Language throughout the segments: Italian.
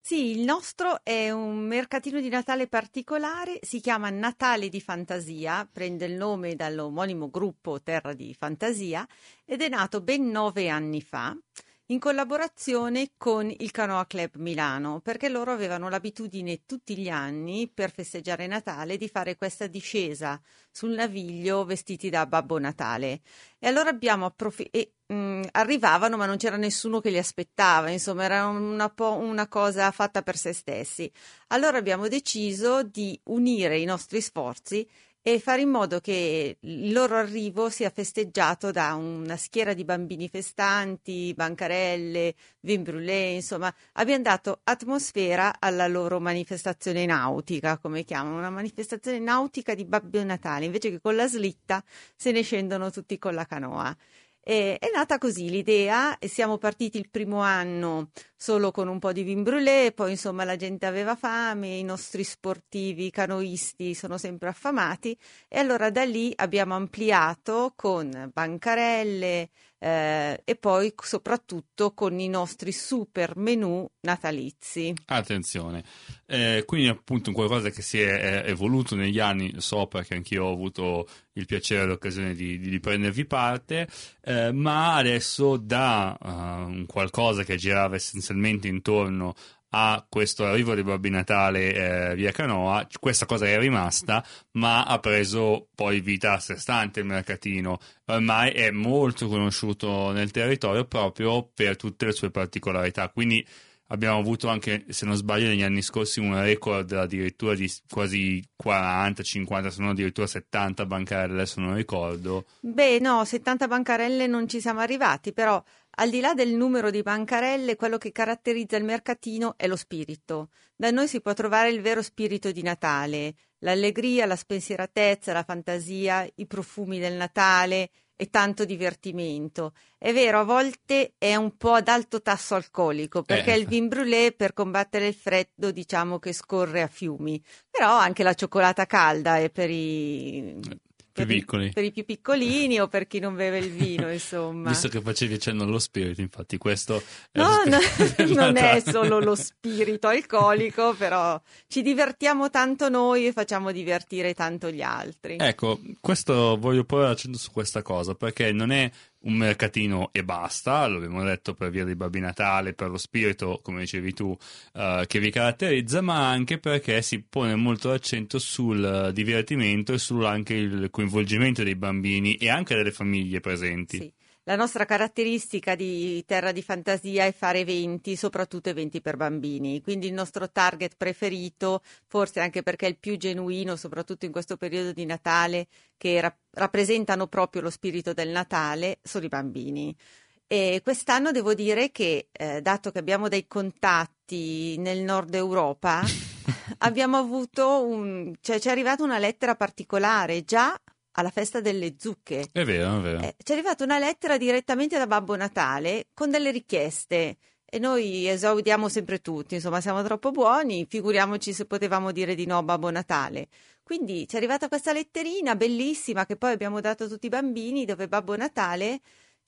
Sì, il nostro è un mercatino di Natale particolare, si chiama Natale di Fantasia, prende il nome dall'omonimo gruppo Terra di Fantasia ed è nato ben 9 anni fa in collaborazione con il Canoa Club Milano, perché loro avevano l'abitudine tutti gli anni per festeggiare Natale di fare questa discesa sul Naviglio vestiti da Babbo Natale. E allora arrivavano, ma non c'era nessuno che li aspettava, insomma, era una cosa fatta per se stessi. Allora abbiamo deciso di unire i nostri sforzi e fare in modo che il loro arrivo sia festeggiato da una schiera di bambini festanti, bancarelle, vin brûlé, insomma, abbiamo dato atmosfera alla loro manifestazione nautica, come chiamano, una manifestazione nautica di Babbo Natale, invece che con la slitta se ne scendono tutti con la canoa. È nata così l'idea e siamo partiti il primo anno solo con un po' di vin brûlé, poi insomma la gente aveva fame, i nostri sportivi canoisti sono sempre affamati e allora da lì abbiamo ampliato con bancarelle e poi soprattutto con i nostri super menù natalizi. Attenzione, quindi appunto qualcosa che si è evoluto negli anni, so perché anch'io ho avuto il piacere e l'occasione di prendervi parte, ma adesso da un qualcosa che girava essenzialmente intorno a questo arrivo di Babbo Natale via Canoa, questa cosa è rimasta, ma ha preso poi vita a sé stante il mercatino. Ormai è molto conosciuto nel territorio proprio per tutte le sue particolarità, quindi abbiamo avuto anche, se non sbaglio, negli anni scorsi un record addirittura di quasi 40, 50, se non addirittura 70 bancarelle, adesso non ricordo. Beh, no, 70 bancarelle non ci siamo arrivati, però al di là del numero di bancarelle, quello che caratterizza il mercatino è lo spirito. Da noi si può trovare il vero spirito di Natale, l'allegria, la spensieratezza, la fantasia, i profumi del Natale e tanto divertimento. È vero, a volte è un po' ad alto tasso alcolico, perché il vin brûlé per combattere il freddo diciamo che scorre a fiumi, però anche la cioccolata calda è per i per i più piccolini o per chi non beve il vino, insomma. Visto che facevi cenno allo spirito, infatti questo no, non è solo lo spirito alcolico, però ci divertiamo tanto noi e facciamo divertire tanto gli altri. Ecco, questo voglio porre l'accento su questa cosa, perché non è un mercatino e basta, l'abbiamo detto per via di Babbo Natale, per lo spirito, come dicevi tu, che vi caratterizza, ma anche perché si pone molto l'accento sul divertimento e sul anche il coinvolgimento dei bambini e anche delle famiglie presenti. Sì. La nostra caratteristica di Terra di Fantasia è fare eventi, soprattutto eventi per bambini, quindi il nostro target preferito, forse anche perché è il più genuino, soprattutto in questo periodo di Natale, che rappresentano proprio lo spirito del Natale, sono i bambini. E quest'anno devo dire che, dato che abbiamo dei contatti nel nord Europa, abbiamo avuto ci è arrivata una lettera particolare già alla festa delle zucche. È vero, è vero. Ci è arrivata una lettera direttamente da Babbo Natale con delle richieste e noi esaudiamo sempre tutti, insomma siamo troppo buoni, figuriamoci se potevamo dire di no a Babbo Natale. Quindi ci è arrivata questa letterina bellissima che poi abbiamo dato a tutti i bambini, dove Babbo Natale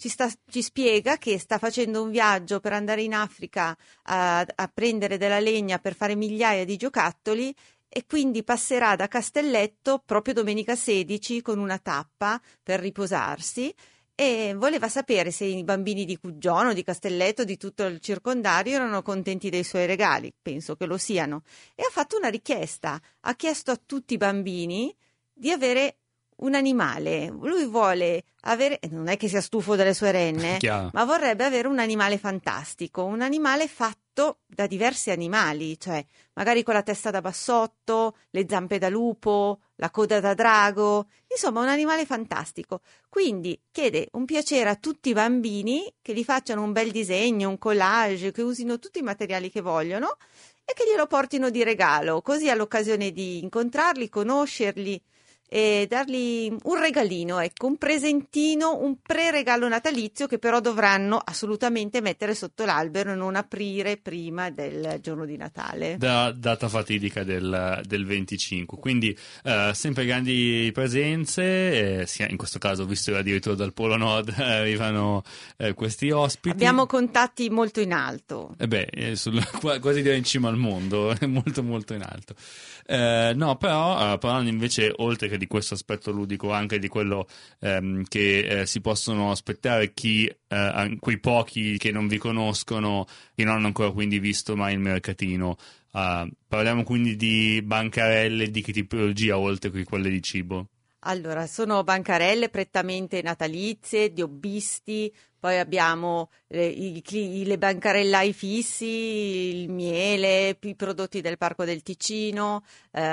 ci spiega che sta facendo un viaggio per andare in Africa a prendere della legna per fare migliaia di giocattoli e quindi passerà da Castelletto proprio domenica 16 con una tappa per riposarsi e voleva sapere se i bambini di Cuggiono, di Castelletto, di tutto il circondario erano contenti dei suoi regali. Penso che lo siano. E ha fatto una richiesta, ha chiesto a tutti i bambini di avere un animale. Lui vuole avere, non è che sia stufo delle sue renne, ma vorrebbe avere un animale fantastico, un animale fatto da diversi animali, cioè magari con la testa da bassotto, le zampe da lupo, la coda da drago, insomma un animale fantastico. Quindi chiede un piacere a tutti i bambini che gli facciano un bel disegno, un collage, che usino tutti i materiali che vogliono e che glielo portino di regalo, così ha l'occasione di incontrarli, conoscerli e dargli un regalino, ecco, un presentino, un pre-regalo natalizio che però dovranno assolutamente mettere sotto l'albero e non aprire prima del giorno di Natale. Data fatidica del 25. Quindi sempre grandi presenze, sia in questo caso, visto che addirittura dal Polo Nord arrivano questi ospiti. Abbiamo contatti molto in alto. Quasi direi in cima al mondo, molto molto in alto. No, però parlando invece, oltre che di questo aspetto ludico, anche di quello che si possono aspettare quei pochi che non vi conoscono, che non hanno ancora quindi visto mai il mercatino. Parliamo quindi di bancarelle di che tipologia, oltre che quelle di cibo? Allora, sono bancarelle prettamente natalizie, di hobbisti, poi abbiamo le bancarellai fissi, il miele, i prodotti del Parco del Ticino,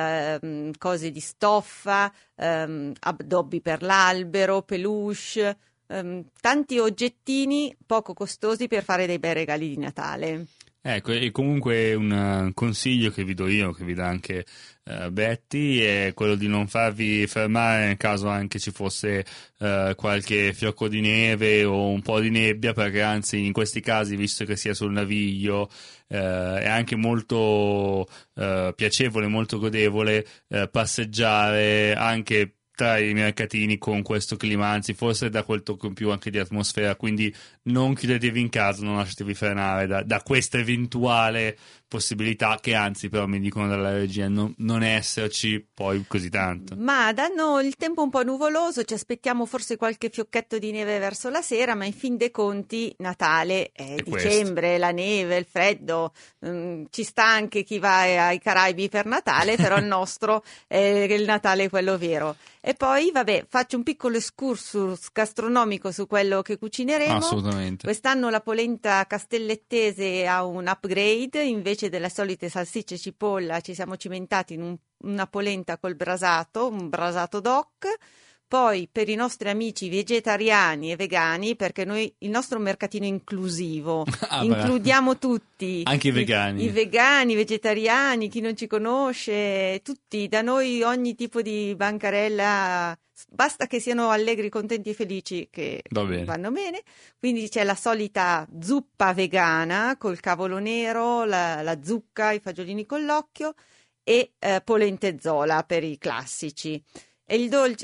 cose di stoffa, addobbi per l'albero, peluche, tanti oggettini poco costosi per fare dei bei regali di Natale. Ecco, e comunque un consiglio che vi do io, che vi dà anche Betty, è quello di non farvi fermare nel caso anche ci fosse qualche fiocco di neve o un po' di nebbia, perché anzi in questi casi, visto che sia sul naviglio, è anche molto piacevole, molto godevole passeggiare anche tra i mercatini con questo clima, anzi forse da quel tocco in più anche di atmosfera, quindi non chiudetevi in casa, non lasciatevi frenare da questa eventuale possibilità che anzi però mi dicono dalla regia non esserci poi così tanto. Ma danno il tempo un po' nuvoloso, ci aspettiamo forse qualche fiocchetto di neve verso la sera, ma in fin dei conti Natale è dicembre, la neve, il freddo, ci sta anche chi va ai Caraibi per Natale, però il nostro è il Natale quello vero. E poi, vabbè, faccio un piccolo excursus gastronomico su quello che cucineremo. Assolutamente. Quest'anno la polenta castellettese ha un upgrade, invece delle solite salsicce e cipolla ci siamo cimentati in una polenta col brasato, un brasato doc. Poi per i nostri amici vegetariani e vegani, perché noi il nostro mercatino è inclusivo, includiamo tutti. Anche i vegani. I vegani, i vegetariani, chi non ci conosce, tutti. Da noi ogni tipo di bancarella, basta che siano allegri, contenti e felici che vanno bene. Quindi c'è la solita zuppa vegana col cavolo nero, la zucca, i fagiolini con l'occhio e polentezzola per i classici. E il dolce,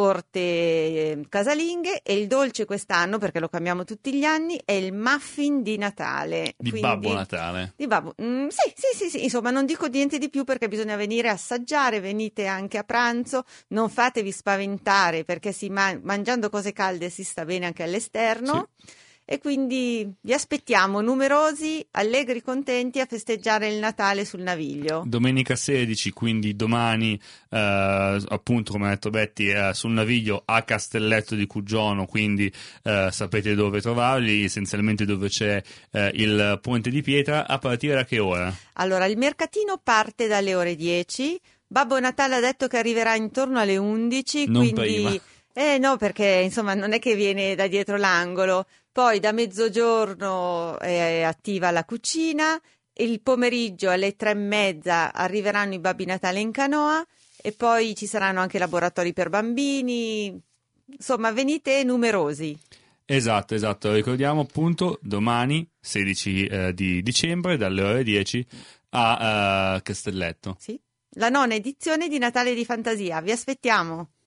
torte casalinghe, e il dolce quest'anno, perché lo cambiamo tutti gli anni, è il muffin di Natale. Babbo Natale. Di Babbo. Sì, insomma non dico niente di più perché bisogna venire a assaggiare, venite anche a pranzo, non fatevi spaventare perché mangiando cose calde si sta bene anche all'esterno. Sì. E quindi vi aspettiamo numerosi, allegri, contenti a festeggiare il Natale sul Naviglio. Domenica 16, quindi domani, appunto come ha detto Betty, sul Naviglio a Castelletto di Cuggiono, quindi sapete dove trovarli, essenzialmente dove c'è il Ponte di Pietra. A partire da che ora? Allora, il mercatino parte dalle ore 10, Babbo Natale ha detto che arriverà intorno alle 11, non quindi... prima. No, perché insomma non è che viene da dietro l'angolo. Poi da mezzogiorno è attiva la cucina, il pomeriggio alle 3:30 arriveranno i Babbi Natale in canoa e poi ci saranno anche laboratori per bambini. Insomma, venite numerosi. Esatto, ricordiamo appunto domani 16 di dicembre dalle ore 10 a Castelletto. Sì, la 9ª edizione di Natale di Fantasia, vi aspettiamo.